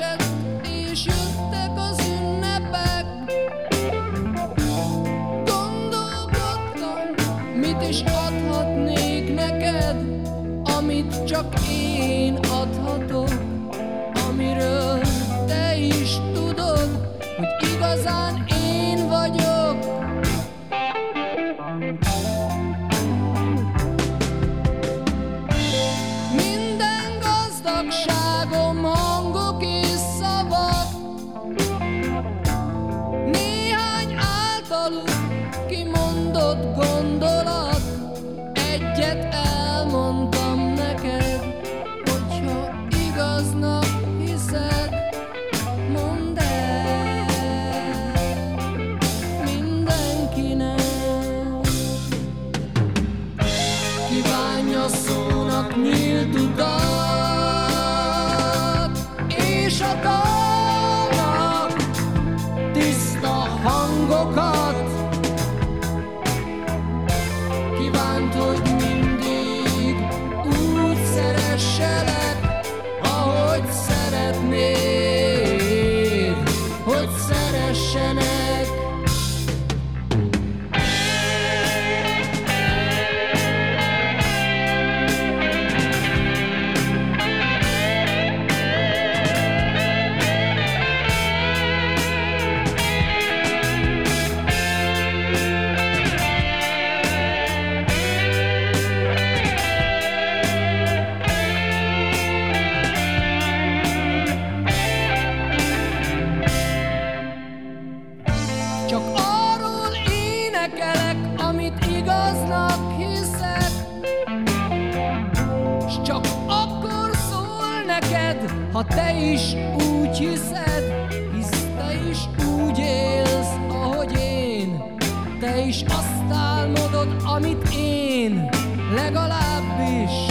eljött, és jöttek az ünnepek. Gondolkodtam, mit is adhatnék neked, amit csak én adhatok, amiről te is tudod, hogy igazán én vagyok. Minden gazdagságom hangok és szavak, néhány általuk kimondott gondolat. Egyet elmondtam neked, hogyha igaznak hiszed, mondd el mindenkinek. Kívánja szónak nyílt utat, és a dalnak tiszta hangokat. Kívánt, hogy mindig úgy szeresselek, ahogy szeretnéd, hogy szeressenek. Csak arról énekelek, amit igaznak hiszek, s csak akkor szól neked, ha te is úgy hiszed, hisz te is úgy élsz, ahogy én. Te is azt álmodod, amit én, legalábbis